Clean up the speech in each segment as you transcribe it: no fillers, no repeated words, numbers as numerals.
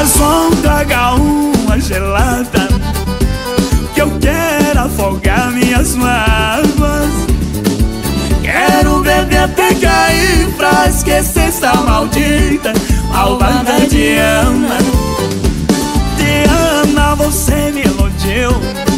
Garçom, traga uma gelada, que eu quero afogar minhas mágoas. Quero beber até cair pra esquecer essa maldita, malvada Diana. Diana, você me iludiu,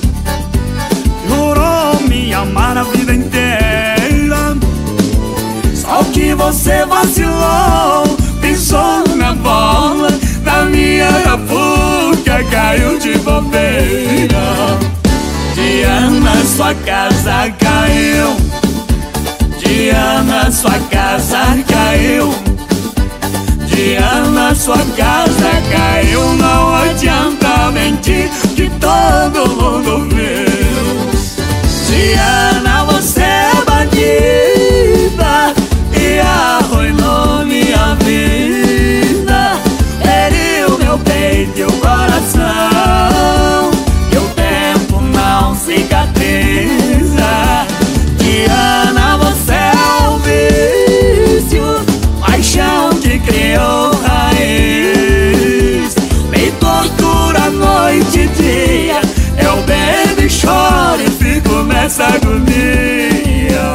jurou me amar a vida inteira. Só que você vacilou, pisou na bola, na minha arapuca caiu de bobeira. Diana, sua casa caiu. Diana, sua casa caiu. Diana, sua casa caiu. Não adianta mentir que todo mundo viu. Diana, você é bandida e arruinou minha vida. Feriu meu peito e o coração, que o tempo não cicatriza. Diana, você é um vício, paixão que criou raiz. Me tortura noite e dia, eu bebo e choro e fico nessa agonia.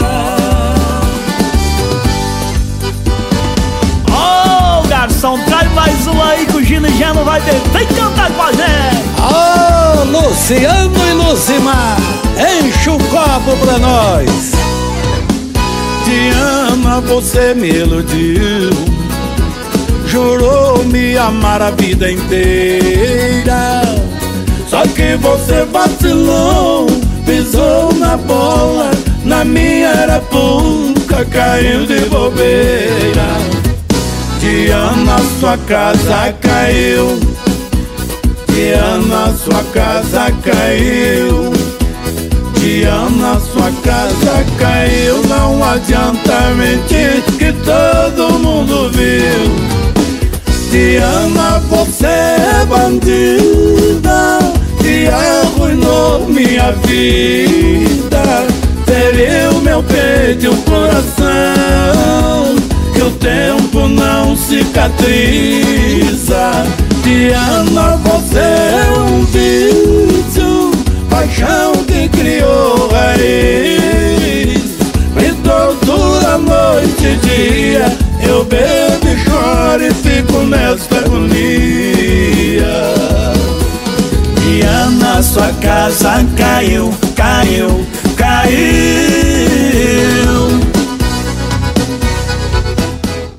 Ô garçom, traz mais um aí que o Gino já não vai ter. Vem cantar com a gente. Ô Luciano e Lucimar, enche o copo pra nós. Diana, você me iludiu, jurou me amar a vida inteira. Só que você vacilou, pisou na bola, na minha arapuca caiu de bobeira. Diana, sua casa caiu. Diana, sua casa caiu. Diana, sua casa caiu. Não adianta mentir que todo mundo viu. Diana, você é bandida e arruinou minha vida. Feriu meu peito e o coração, que o tempo não cicatriza. Diana, você é um vício, paixão que criou raiz. Me tortura noite e dia, eu bebo e choro e fico nesta agonia. Diana, sua casa caiu, caiu.